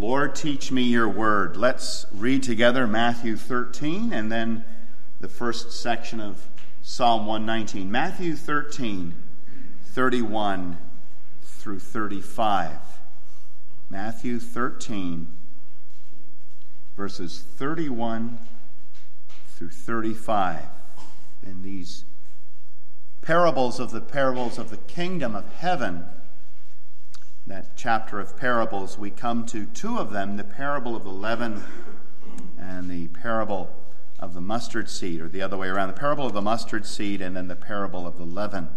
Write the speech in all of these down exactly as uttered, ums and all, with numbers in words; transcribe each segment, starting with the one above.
Lord, teach me your word. Let's read together Matthew thirteen and then the first section of Psalm one nineteen. Matthew thirteen, thirty-one through thirty-five. Matthew thirteen, verses thirty-one through thirty-five. In these parables of the parables of the kingdom of heaven, that chapter of parables, we come to two of them, the parable of the leaven and the parable of the mustard seed, or the other way around, the parable of the mustard seed and then the parable of the leaven.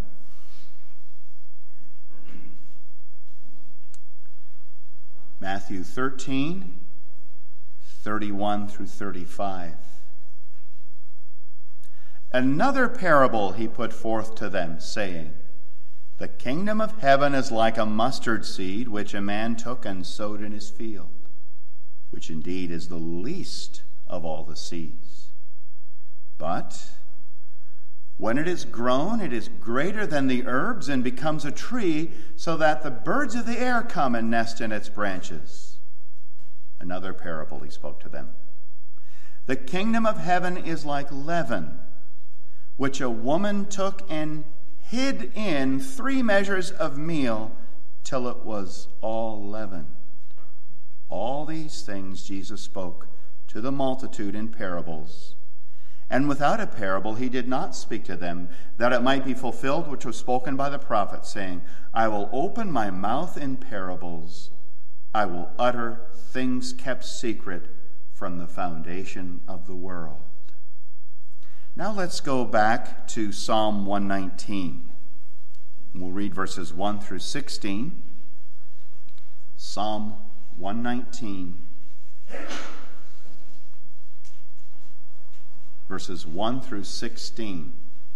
Matthew thirteen, thirty-one through thirty-five. Another parable he put forth to them, saying, The kingdom of heaven is like a mustard seed, which a man took and sowed in his field, which indeed is the least of all the seeds. But when it is grown, it is greater than the herbs and becomes a tree, so that the birds of the air come and nest in its branches. Another parable he spoke to them. The kingdom of heaven is like leaven, which a woman took and hid in three measures of meal till it was all leavened. All these things Jesus spoke to the multitude in parables. And without a parable he did not speak to them, that it might be fulfilled which was spoken by the prophet, saying, I will open my mouth in parables. I will utter things kept secret from the foundation of the world. Now let's go back to Psalm one nineteen. We'll read verses one through sixteen. Psalm one nineteen, verses one through sixteen.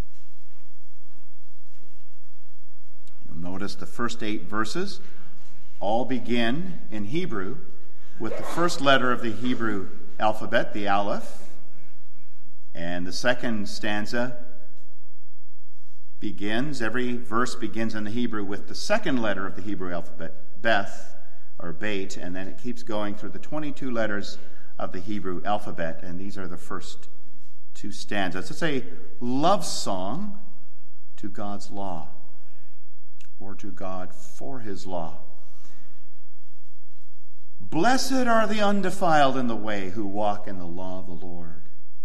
You'll notice the first eight verses all begin in Hebrew with the first letter of the Hebrew alphabet, the Aleph. And the second stanza begins, every verse begins in the Hebrew with the second letter of the Hebrew alphabet, Beth, or Beit, and then it keeps going through the twenty-two letters of the Hebrew alphabet, and these are the first two stanzas. It's a love song to God's law, or to God for his law. Blessed are the undefiled in the way who walk in the law of the Lord.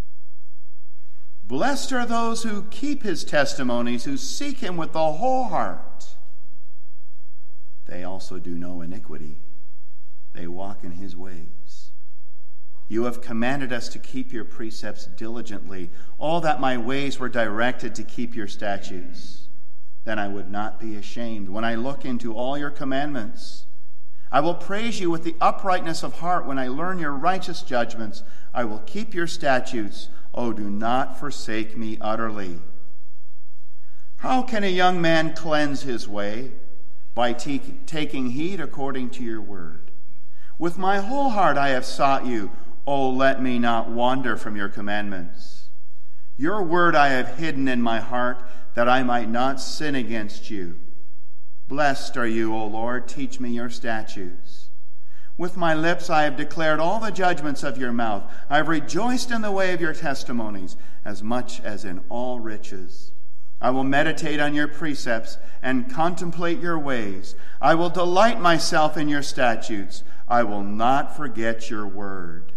Blessed are those who keep his testimonies, who seek him with the whole heart. They also do no iniquity. They walk in his ways. You have commanded us to keep your precepts diligently. All that my ways were directed to keep your statutes. Then I would not be ashamed when I look into all your commandments. I will praise you with the uprightness of heart when I learn your righteous judgments. I will keep your statutes. Oh, do not forsake me utterly. How can a young man cleanse his way? By te- taking heed according to your word. With my whole heart I have sought you. Oh, let me not wander from your commandments. Your word I have hidden in my heart, that I might not sin against you. Blessed are you, O Lord. Teach me your statutes. With my lips I have declared all the judgments of your mouth. I have rejoiced in the way of your testimonies, as much as in all riches. I will meditate on your precepts and contemplate your ways. I will delight myself in your statutes. I will not forget your word.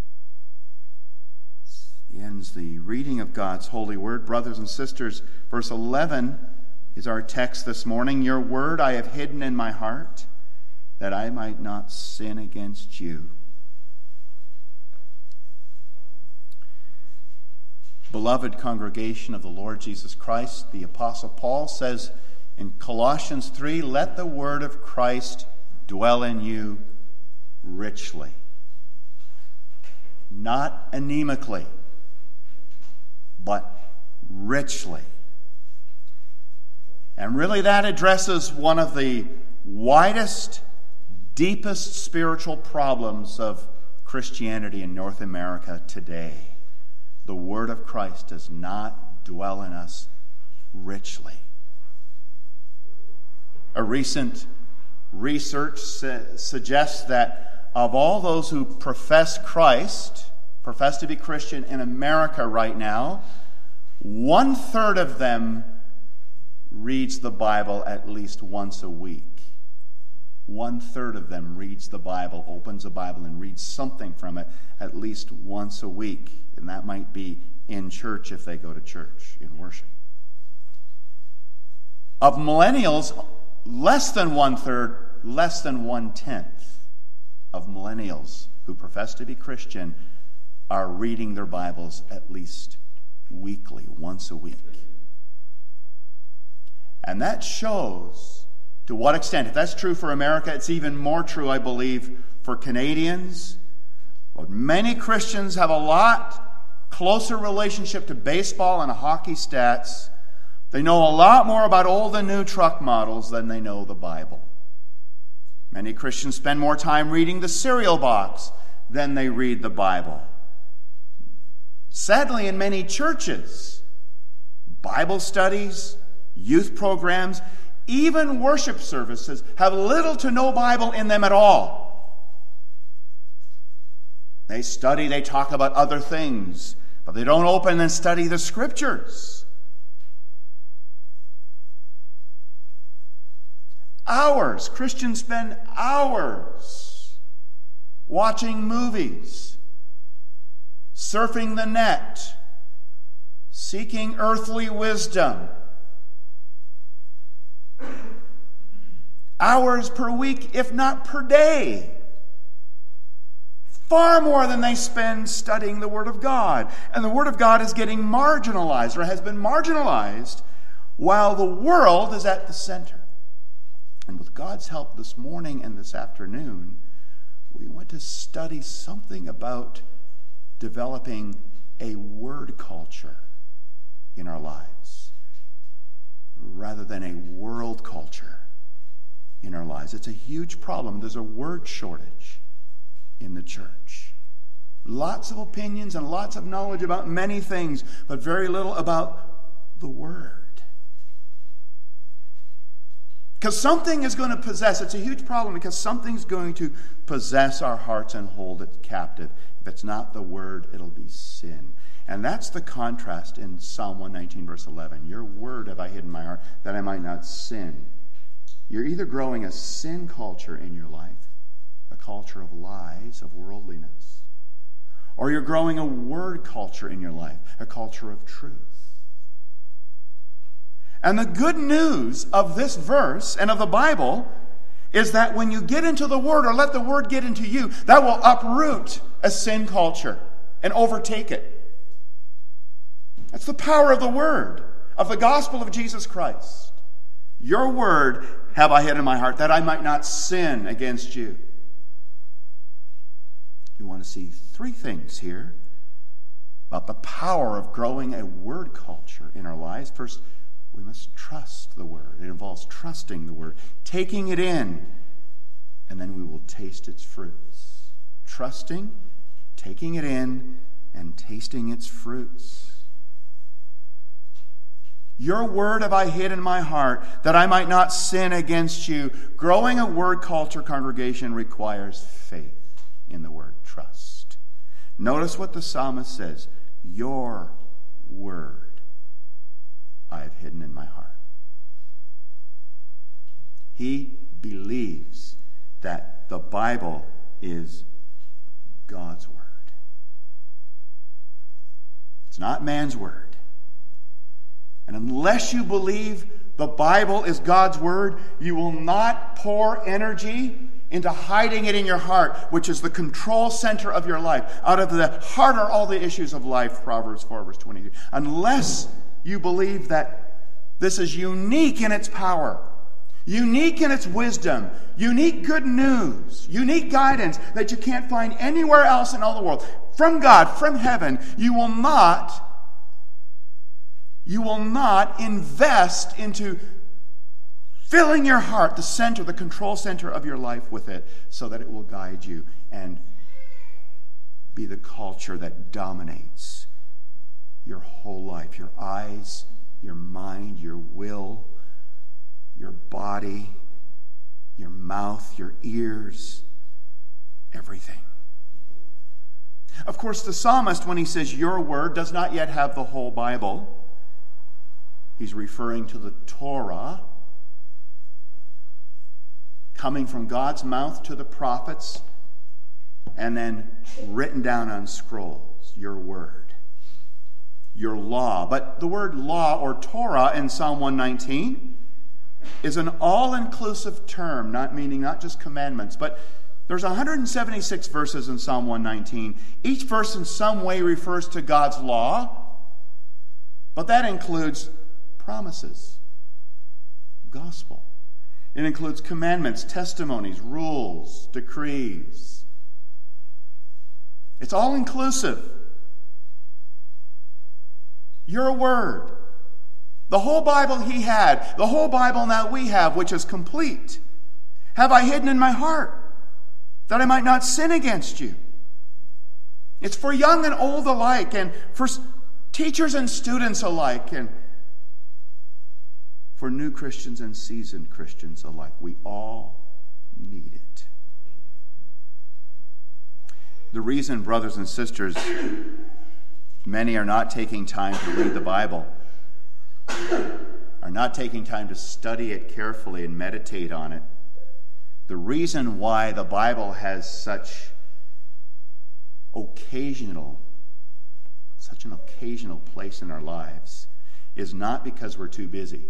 This ends the reading of God's holy word. Brothers and sisters, verse eleven is our text this morning. Your word I have hidden in my heart, that I might not sin against you. Beloved congregation of the Lord Jesus Christ, the Apostle Paul says in Colossians three, let the word of Christ dwell in you richly. Not anemically, but richly. And really that addresses one of the widest, deepest spiritual problems of Christianity in North America today. The word of Christ does not dwell in us richly. A recent research su- suggests that of all those who profess Christ, profess to be Christian in America right now, one third of them reads the Bible at least once a week. One third of them reads the Bible, opens the Bible, and reads something from it at least once a week. And that might be in church if they go to church in worship. Of millennials, less than one third, less than one tenth of millennials who profess to be Christian are reading their Bibles at least weekly, once a week. And that shows to what extent, if that's true for America, it's even more true, I believe, for Canadians. But many Christians have a lot closer relationship to baseball and hockey stats. They know a lot more about old and new truck models than they know the Bible. Many Christians spend more time reading the cereal box than they read the Bible. Sadly, in many churches, Bible studies, youth programs, even worship services have little to no Bible in them at all. They study, they talk about other things, but they don't open and study the Scriptures. Hours, Christians spend hours watching movies, surfing the net, seeking earthly wisdom. Hours per week, if not per day. Far more than they spend studying the Word of God. And the Word of God is getting marginalized, or has been marginalized, while the world is at the center. And with God's help this morning and this afternoon, we want to study something about developing a word culture in our lives, rather than a world culture in our lives. It's a huge problem. There's a word shortage in the church. Lots of opinions and lots of knowledge about many things, but very little about the Word. Because something is going to possess, it's a huge problem because something's going to possess our hearts and hold it captive. If it's not the Word, it'll be sin. And that's the contrast in Psalm one nineteen, verse eleven. Your word have I hid in my heart, that I might not sin. You're either growing a sin culture in your life, a culture of lies, of worldliness, or you're growing a word culture in your life, a culture of truth. And the good news of this verse and of the Bible is that when you get into the Word, or let the Word get into you, that will uproot a sin culture and overtake it. That's the power of the Word, of the gospel of Jesus Christ. Your word have I hid in my heart, that I might not sin against you. You want to see three things here about the power of growing a word culture in our lives. First, we must trust the Word. It involves trusting the Word, taking it in, and then we will taste its fruits. Trusting, taking it in, and tasting its fruits. Your word have I hid in my heart, that I might not sin against you. Growing a word culture, congregation, requires faith in the word, trust. Notice what the psalmist says. Your word I have hidden in my heart. He believes that the Bible is God's word. It's not man's word. And unless you believe the Bible is God's word, you will not pour energy into hiding it in your heart, which is the control center of your life. Out of the heart are all the issues of life, Proverbs four, verse twenty-two. Unless you believe that this is unique in its power, unique in its wisdom, unique good news, unique guidance that you can't find anywhere else in all the world, from God, from heaven, you will not You will not invest into filling your heart, the center, the control center of your life with it, so that it will guide you and be the culture that dominates your whole life, your eyes, your mind, your will, your body, your mouth, your ears, everything. Of course, the psalmist, when he says your word, does not yet have the whole Bible. He's referring to the Torah, coming from God's mouth to the prophets, and then written down on scrolls, your word, your law. But the word law or Torah in Psalm one nineteen is an all-inclusive term, not meaning not just commandments, but there's one hundred seventy-six verses in Psalm one nineteen. Each verse in some way refers to God's law, but that includes promises, gospel. It includes commandments, testimonies, rules, decrees. It's all inclusive. Your word. The whole Bible he had, the whole Bible now we have, which is complete, have I hidden in my heart, that I might not sin against you. It's for young and old alike, and for teachers and students alike, and for new Christians and seasoned Christians alike. We all need it. The reason, brothers and sisters, many are not taking time to read the Bible, are not taking time to study it carefully and meditate on it, the reason why the Bible has such occasional, such an occasional place in our lives is not because we're too busy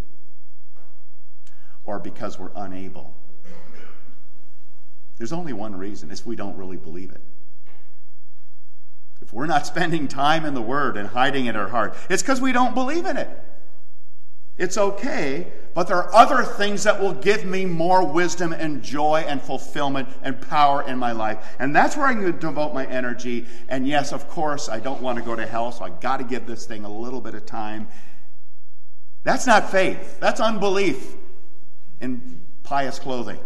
or because we're unable. There's only one reason: it's we don't really believe it. If we're not spending time in the Word and hiding it in our heart, it's because we don't believe in it. It's okay, but there are other things that will give me more wisdom and joy and fulfillment and power in my life. And that's where I'm going to devote my energy. And yes, of course, I don't want to go to hell, so I've got to give this thing a little bit of time. That's not faith. That's unbelief in pious clothing.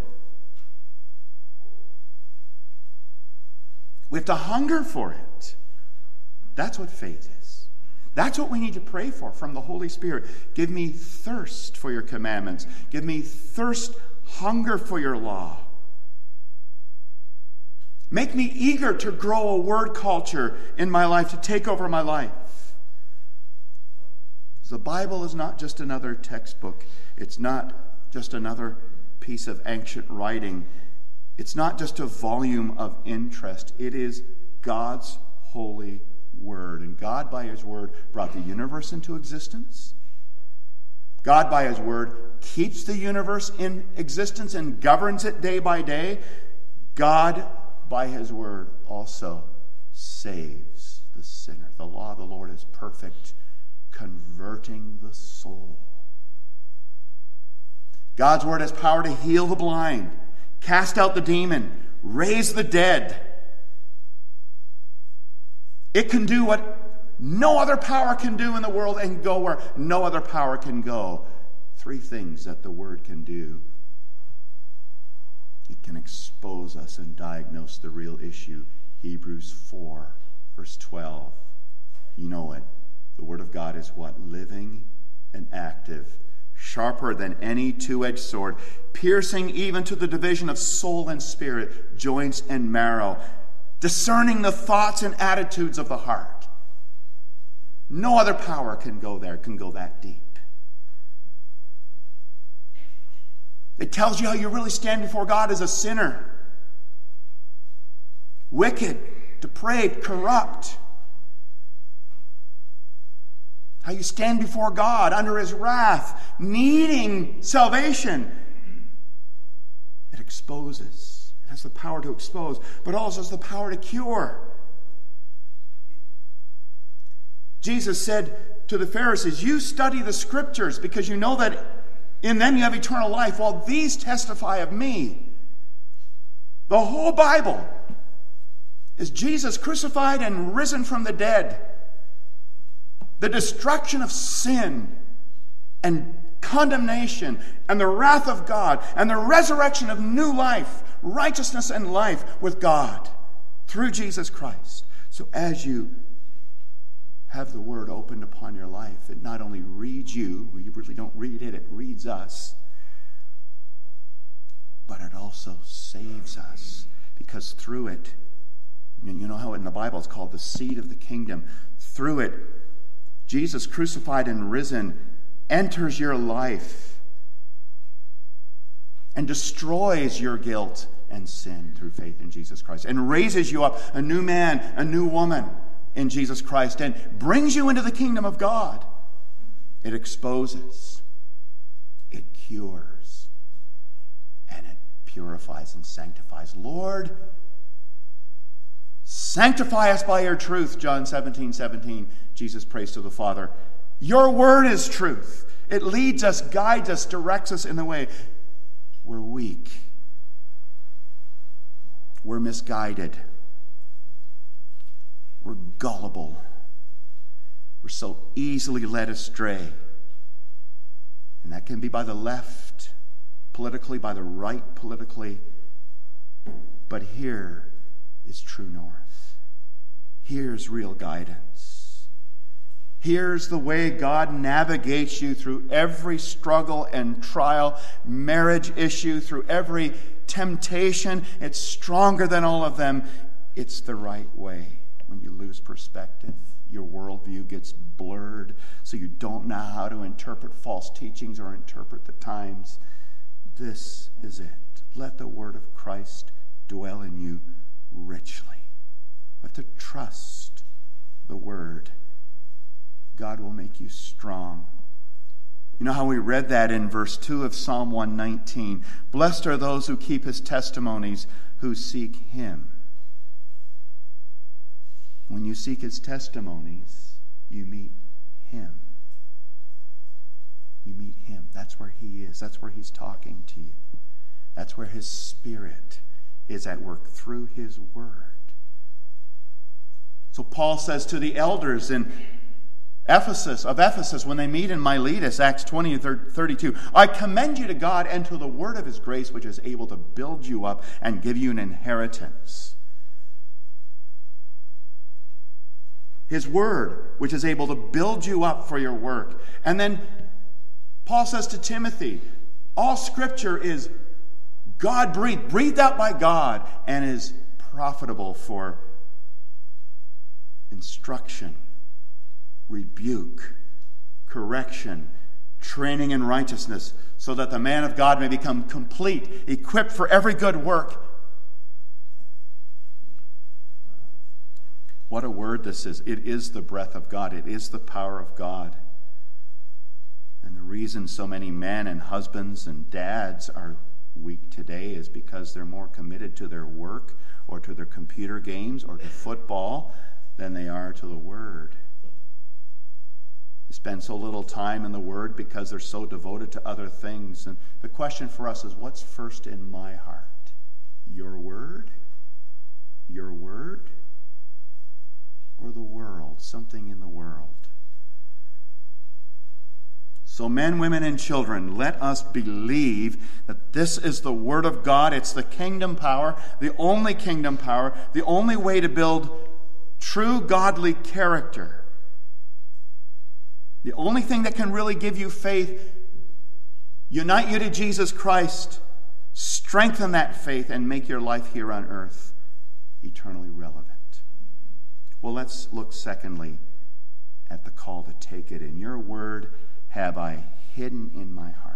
We have to hunger for it. That's what faith is. That's what we need to pray for from the Holy Spirit. Give me thirst for your commandments. Give me thirst, hunger for your law. Make me eager to grow a word culture in my life, to take over my life. The Bible is not just another textbook. It's not just another piece of ancient writing. It's not just a volume of interest. It is God's holy word. And God, by his word, brought the universe into existence. God, by his word, keeps the universe in existence and governs it day by day. God, by his word, also saves the sinner. The law of the Lord is perfect, converting the soul. God's word has power to heal the blind, cast out the demon, raise the dead. It can do what no other power can do in the world and go where no other power can go. Three things that the word can do. It can expose us and diagnose the real issue. Hebrews four, verse twelve. You know it. The word of God is what? Living and active, sharper than any two-edged sword, piercing even to the division of soul and spirit, joints and marrow, discerning the thoughts and attitudes of the heart. No other power can go there, can go that deep. It tells you how you really stand before God as a sinner. Wicked, depraved, corrupt. How you stand before God under his wrath, needing salvation. It exposes. It has the power to expose, but also has the power to cure. Jesus said to the Pharisees, you study the scriptures because you know that in them you have eternal life. Well, these testify of me. The whole Bible is Jesus crucified and risen from the dead. The destruction of sin and condemnation and the wrath of God and the resurrection of new life, righteousness and life with God through Jesus Christ. So as you have the word opened upon your life, it not only reads you, we really don't read it, it reads us, but it also saves us, Because through it, you know how in the Bible it's called the seed of the kingdom. Through it, Jesus crucified and risen enters your life and destroys your guilt and sin through faith in Jesus Christ, and raises you up a new man, a new woman in Jesus Christ, and brings you into the kingdom of God. It exposes, it cures, and it purifies and sanctifies. Lord, sanctify us by your truth, John seventeen seventeen. Jesus prays to the Father. Your word is truth. It leads us, guides us, directs us in the way. We're weak. We're misguided. We're gullible. We're so easily led astray. And that can be by the left politically, by the right politically. But here is true north. Here's real guidance. Here's the way God navigates you through every struggle and trial, marriage issue, through every temptation. It's stronger than all of them. It's the right way. When you lose perspective, your worldview gets blurred, so you don't know how to interpret false teachings or interpret the times. This is it. Let the word of Christ dwell in you richly. Let to trust the word. God will make you strong. You know how we read that in verse two of Psalm one nineteen? Blessed are those who keep his testimonies, who seek him. When you seek his testimonies, you meet him. You meet him. That's where he is. That's where he's talking to you. That's where his Spirit is at work through his word. So Paul says to the elders in Ephesus, of Ephesus, when they meet in Miletus, Acts twenty and thirty-two, I commend you to God and to the word of his grace, which is able to build you up and give you an inheritance. His word, which is able to build you up for your work. And then Paul says to Timothy, all scripture is God-breathed, breathed out by God, and is profitable for instruction, rebuke, correction, training in righteousness, so that the man of God may become complete, equipped for every good work. What a word this is. It is the breath of God. It is the power of God. And the reason so many men and husbands and dads are weak today is because they're more committed to their work or to their computer games or to football than they are to the Word. They spend so little time in the Word because they're so devoted to other things. And the question for us is, what's first in my heart? Your Word? Your Word? Or the world? Something in the world? So men, women, and children, let us believe that this is the Word of God. It's the kingdom power, the only kingdom power, the only way to build true godly character. The only thing that can really give you faith, unite you to Jesus Christ, strengthen that faith, and make your life here on earth eternally relevant. Well, let's look secondly at the call to take it. In your word have I hidden in my heart.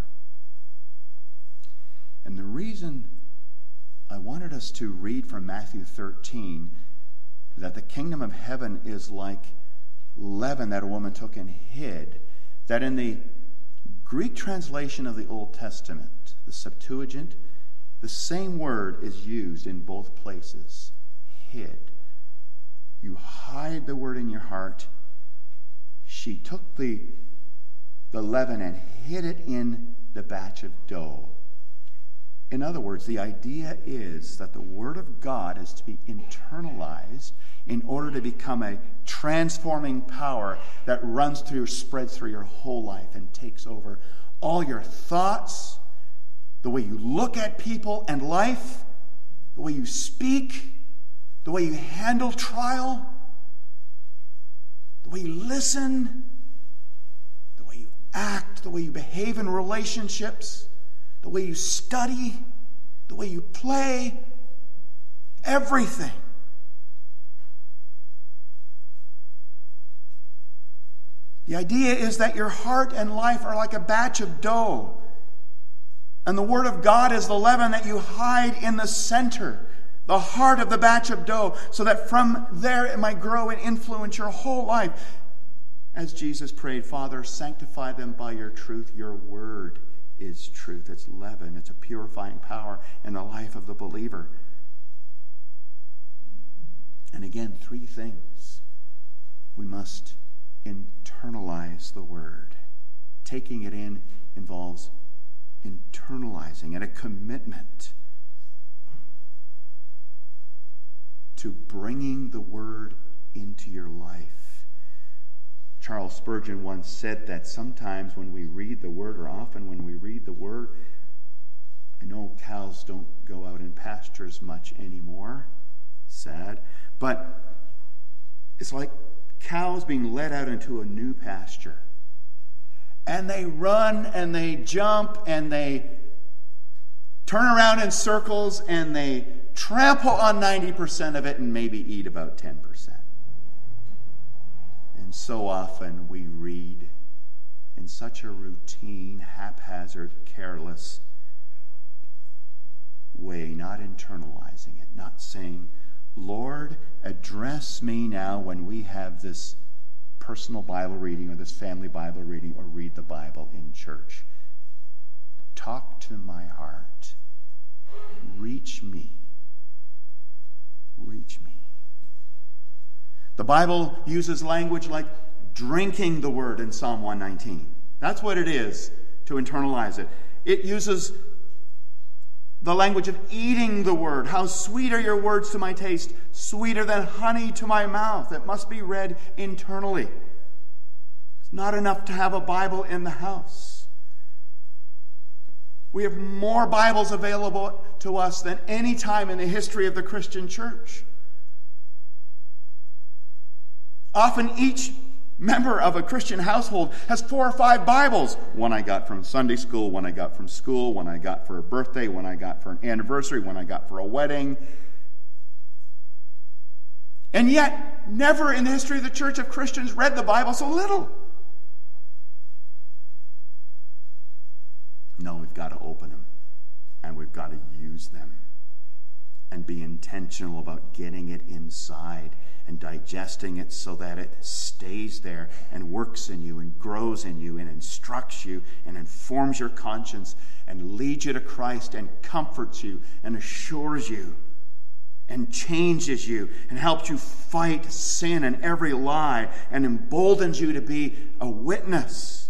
And the reason I wanted us to read from Matthew thirteen, that the kingdom of heaven is like leaven that a woman took and hid, that in the Greek translation of the Old Testament, the Septuagint, the same word is used in both places, hid. You hide the word in your heart. She took the, the leaven and hid it in the batch of dough. In other words, the idea is that the Word of God is to be internalized in order to become a transforming power that runs through, spreads through your whole life and takes over all your thoughts, the way you look at people and life, the way you speak, the way you handle trial, the way you listen, the way you act, the way you behave in relationships, the way you study, the way you play. everything. The idea is that your heart and life are like a batch of dough. And the Word of God is the leaven that you hide in the center, the heart of the batch of dough, so that from there it might grow and influence your whole life. As Jesus prayed, Father, sanctify them by your truth. Your Word is truth. It's leaven. It's a purifying power in the life of the believer. And again, three things. We must internalize the Word. Taking it in involves internalizing and a commitment to bringing the Word into your life. Charles Spurgeon once said that sometimes when we read the Word, or often when we read the Word, I know cows don't go out in pastures much anymore, sad, but it's like cows being led out into a new pasture. And they run and they jump and they turn around in circles and they trample on ninety percent of it and maybe eat about ten percent. And so often we read in such a routine, haphazard, careless way, not internalizing it, not saying, Lord, address me now when we have this personal Bible reading or this family Bible reading or read the Bible in church. Talk to my heart. Reach me. Reach me. The Bible uses language like drinking the Word in Psalm one nineteen. That's what it is to internalize it. It uses the language of eating the Word. How sweet are your words to my taste, sweeter than honey to my mouth. It must be read internally. It's not enough to have a Bible in the house. We have more Bibles available to us than any time in the history of the Christian church. Often each member of a Christian household has four or five Bibles. One I got from Sunday school, one I got from school, one I got for a birthday, one I got for an anniversary, one I got for a wedding. And yet, never in the history of the church have Christians read the Bible so little. No, we've got to open them, and we've got to use them, and be intentional about getting it inside and digesting it so that it stays there and works in you and grows in you and instructs you and informs your conscience and leads you to Christ and comforts you and assures you and changes you and helps you fight sin and every lie and emboldens you to be a witness.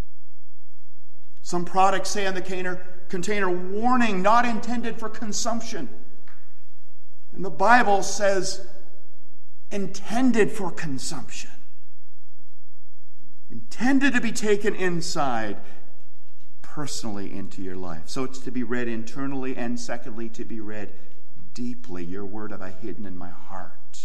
Some products say on the container, container warning, not intended for consumption. And the Bible says intended for consumption. Intended to be taken inside, personally into your life. So it's to be read internally, and secondly, to be read deeply. Your Word have I hidden in my heart.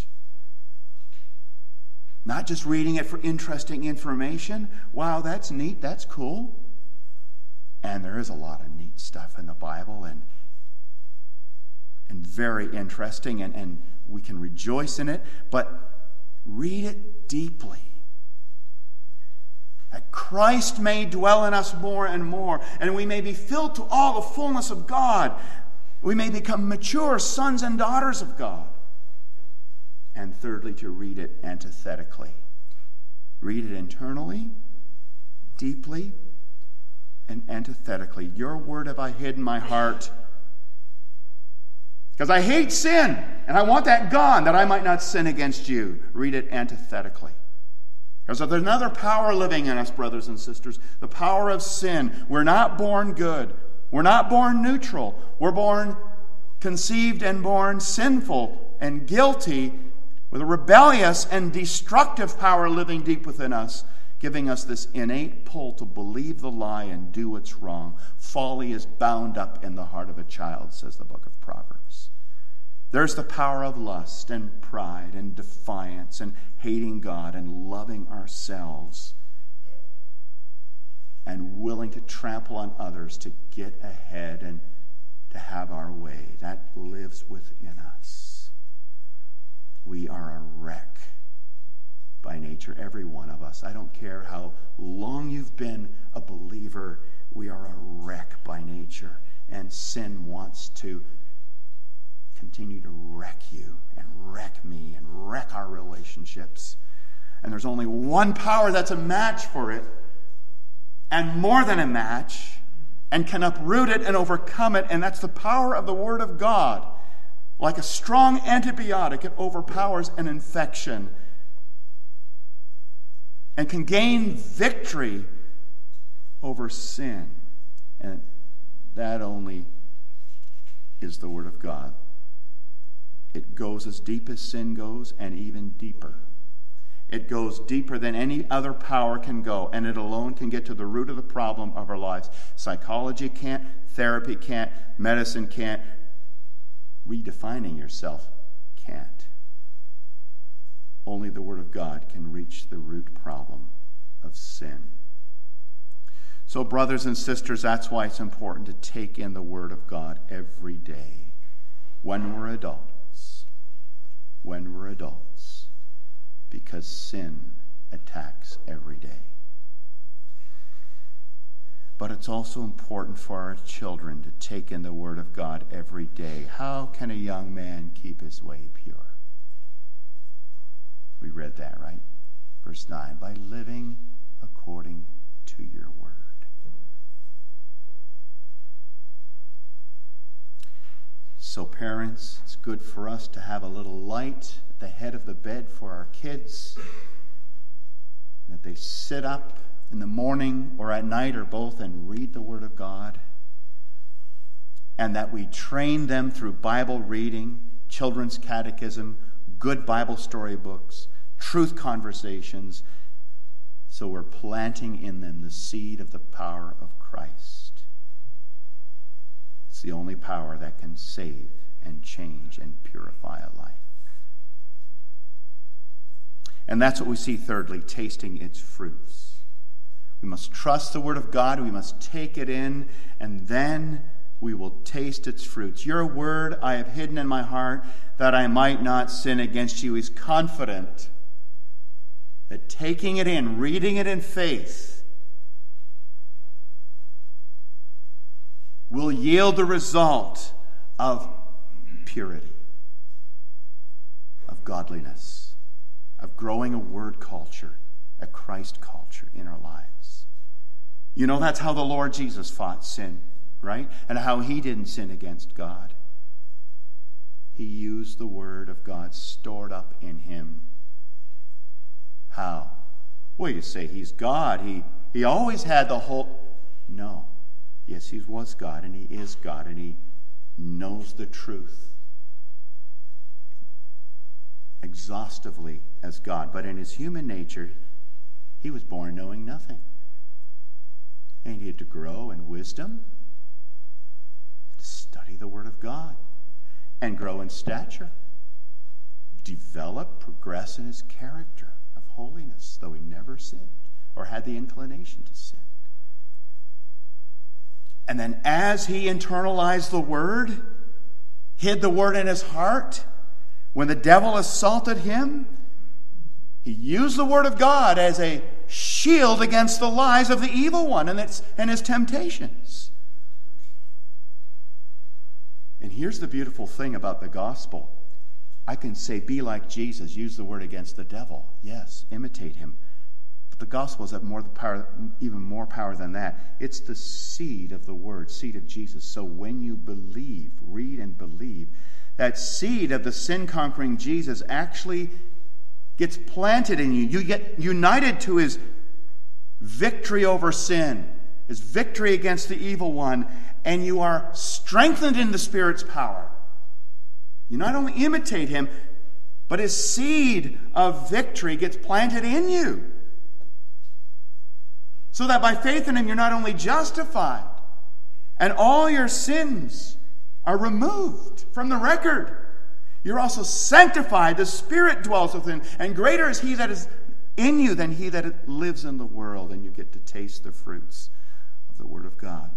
Not just reading it for interesting information. Wow, that's neat, that's cool. And there is a lot of neat stuff in the Bible, and and very interesting, and, and we can rejoice in it, but read it deeply. That Christ may dwell in us more and more, and we may be filled to all the fullness of God. We may become mature sons and daughters of God. And thirdly, to read it antithetically. Read it internally, deeply, and antithetically. Your Word have I hid in my heart, because I hate sin, and I want that gone, that I might not sin against you. Read it antithetically. Because there's another power living in us, brothers and sisters, the power of sin. We're not born good. We're not born neutral. We're born conceived and born sinful and guilty, with a rebellious and destructive power living deep within us, giving us this innate pull to believe the lie and do what's wrong. Folly is bound up in the heart of a child, says the book of Proverbs. There's the power of lust and pride and defiance and hating God and loving ourselves and willing to trample on others to get ahead and to have our way. That lives within us. we are a wreck by nature, every one of us. I don't care how long you've been a believer, we are a wreck by nature. And sin wants to continue to wreck you and wreck me and wreck our relationships. And there's only one power that's a match for it, and more than a match, and can uproot it and overcome it, and that's the power of the Word of God. Like a strong antibiotic, it overpowers an infection and can gain victory over sin. And that only is the Word of God. It goes as deep as sin goes, and even deeper. It goes deeper than any other power can go, and it alone can get to the root of the problem of our lives. Psychology can't, therapy can't, medicine can't, redefining yourself can't. Only the Word of God can reach the root problem of sin. So, brothers and sisters, that's why it's important to take in the Word of God every day when we're adults. When we're adults. Because sin attacks every day. But it's also important for our children to take in the Word of God every day. How can a young man keep his way pure? We read that, right? Verse nine, by living according to your word. So parents, it's good for us to have a little light at the head of the bed for our kids, that they sit up in the morning or at night or both and read the Word of God, and that we train them through Bible reading, children's catechism, good Bible story books, truth conversations, so we're planting in them the seed of the power of Christ. It's the only power that can save and change and purify a life. And that's what we see thirdly, tasting its fruits. We must trust the Word of God, we must take it in, and then we will taste its fruits. Your word I have hidden in my heart, that I might not sin against you. He's confident that taking it in, reading it in faith, will yield the result of purity, of godliness, of growing a word culture, a Christ culture in our lives. You know, that's how the Lord Jesus fought sin, right? And how he didn't sin against God. He used the Word of God stored up in him. How? Well, you say he's God. He, he always had the whole... No. Yes, he was God, and he is God, and he knows the truth exhaustively as God. But in his human nature, he was born knowing nothing. And he had to grow in wisdom, to study the Word of God, and grow in stature, develop, progress in his character of holiness, though he never sinned or had the inclination to sin. And then as he internalized the Word, hid the Word in his heart, when the devil assaulted him, he used the Word of God as a shield against the lies of the evil one and, its, and his temptations. And here's the beautiful thing about the gospel. I can say, be like Jesus, use the Word against the devil. Yes, imitate him. But the gospel is more power, even more power than that. It's the seed of the Word, seed of Jesus. So when you believe, read and believe, that seed of the sin-conquering Jesus actually gets planted in you. You get united to his victory over sin, his victory against the evil one, and you are strengthened in the Spirit's power. You not only imitate him, but his seed of victory gets planted in you. So that by faith in him, you're not only justified, and all your sins are removed from the record. You're also sanctified. The Spirit dwells within, and greater is he that is in you than he that lives in the world, and you get to taste the fruits of the Word of God.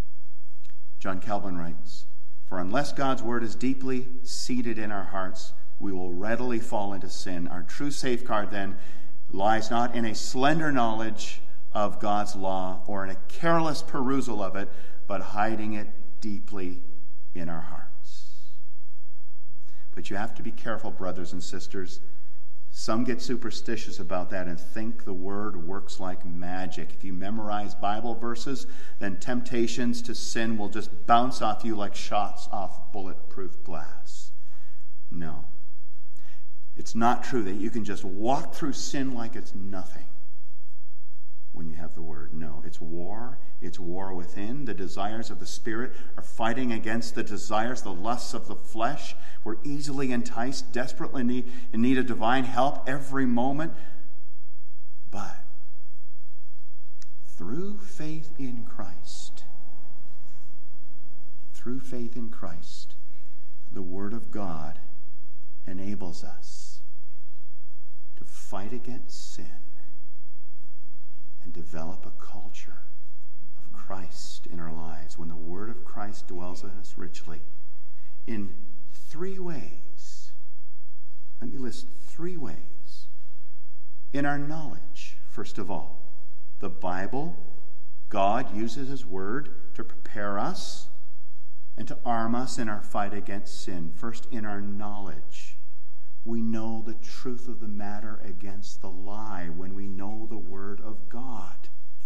John Calvin writes, "For unless God's Word is deeply seated in our hearts, we will readily fall into sin. Our true safeguard then lies not in a slender knowledge of God's law or in a careless perusal of it, but hiding it deeply in our hearts. But you have to be careful, brothers and sisters. Some get superstitious about that and think the word works like magic. If you memorize Bible verses, then temptations to sin will just bounce off you like shots off bulletproof glass. No. It's not true that you can just walk through sin like it's nothing when you have the word. No, it's war. It's war within. The desires of the Spirit are fighting against the desires, the lusts of the flesh. We're easily enticed, desperately need, in need of divine help every moment. But through faith in Christ, through faith in Christ, the Word of God enables us to fight against sin and develop a culture of Christ in our lives when the Word of Christ dwells in us richly in three ways. Let me list three ways. In our knowledge, first of all, the Bible, God uses His Word to prepare us and to arm us in our fight against sin. First, in our knowledge, we know the truth of the matter against the lie when we know the Word of God.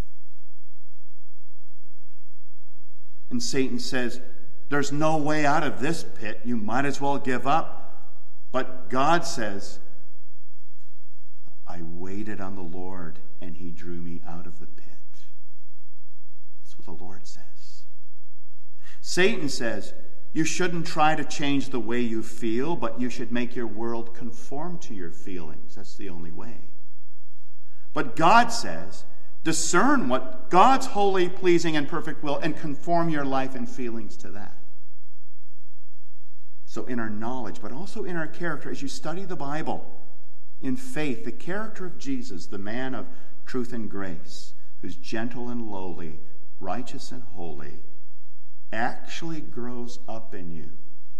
And Satan says, there's no way out of this pit. You might as well give up. But God says, I waited on the Lord, and He drew me out of the pit. That's what the Lord says. Satan says, you shouldn't try to change the way you feel, but you should make your world conform to your feelings. That's the only way. But God says, discern what God's holy, pleasing, and perfect will, and conform your life and feelings to that. So in our knowledge, but also in our character, as you study the Bible, in faith, the character of Jesus, the man of truth and grace, who's gentle and lowly, righteous and holy, actually grows up in you.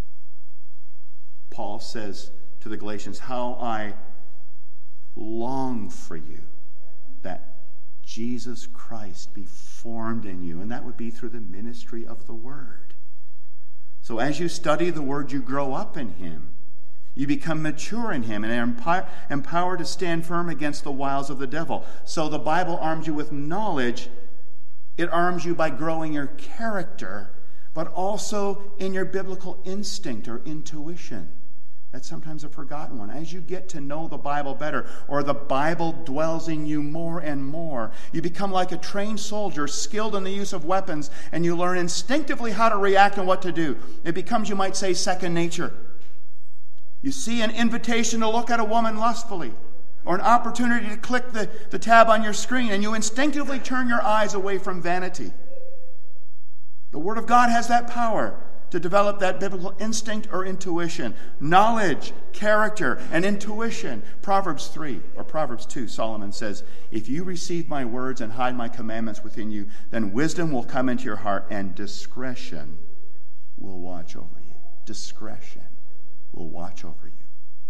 Paul says to the Galatians, how I long for you that Jesus Christ be formed in you. And that would be through the ministry of the Word. So as you study the Word, you grow up in Him. You become mature in Him and are empowered to stand firm against the wiles of the devil. So the Bible arms you with knowledge. It arms you by growing your character, but also in your biblical instinct or intuition. That's sometimes a forgotten one. As you get to know the Bible better, or the Bible dwells in you more and more, you become like a trained soldier, skilled in the use of weapons, and you learn instinctively how to react and what to do. It becomes, you might say, second nature. You see an invitation to look at a woman lustfully, or an opportunity to click the, the tab on your screen, and you instinctively turn your eyes away from vanity. The Word of God has that power to develop that biblical instinct or intuition. Knowledge, character, and intuition. Proverbs three, or Proverbs two, Solomon says, if you receive my words and hide my commandments within you, then wisdom will come into your heart, and discretion will watch over you. Discretion will watch over you.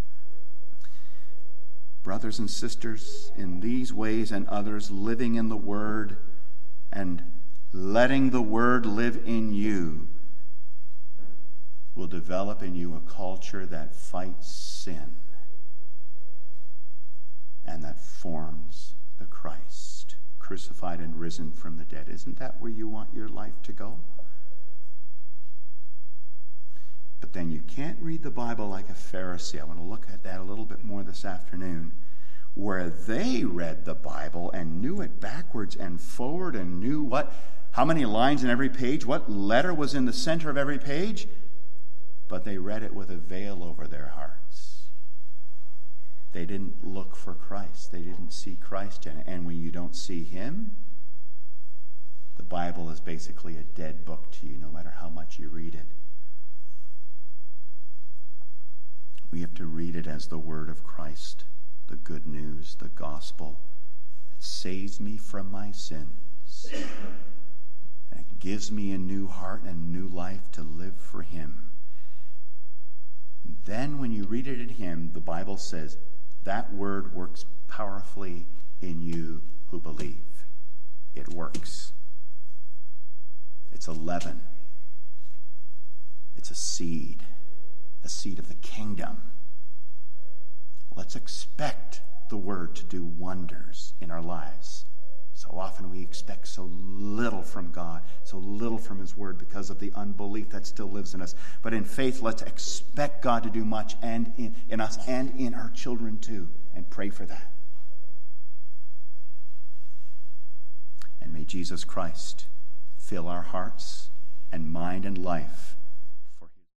Brothers and sisters, in these ways and others, living in the Word and letting the Word live in you will develop in you a culture that fights sin and that forms the Christ, crucified and risen from the dead. Isn't that where you want your life to go? But then you can't read the Bible like a Pharisee. I want to look at that a little bit more this afternoon. Where they read the Bible and knew it backwards and forward and knew what, how many lines in every page, what letter was in the center of every page, but they read it with a veil over their hearts. They didn't look for Christ. They didn't see Christ in it. And when you don't see Him, the Bible is basically a dead book to you, no matter how much you read it. We have to read it as the Word of Christ, the good news, the gospel that saves me from my sins. And it gives me a new heart and a new life to live for Him. then when you read it in him, the Bible says that word works powerfully in you who believe. It works. It's a leaven. It's a seed, the seed of the kingdom. Let's expect the word to do wonders in our lives. So often we expect so little from God, so little from his word because of the unbelief that still lives in us. But in faith, let's expect God to do much and in, in us and in our children too, and pray for that. And may Jesus Christ fill our hearts and mind and life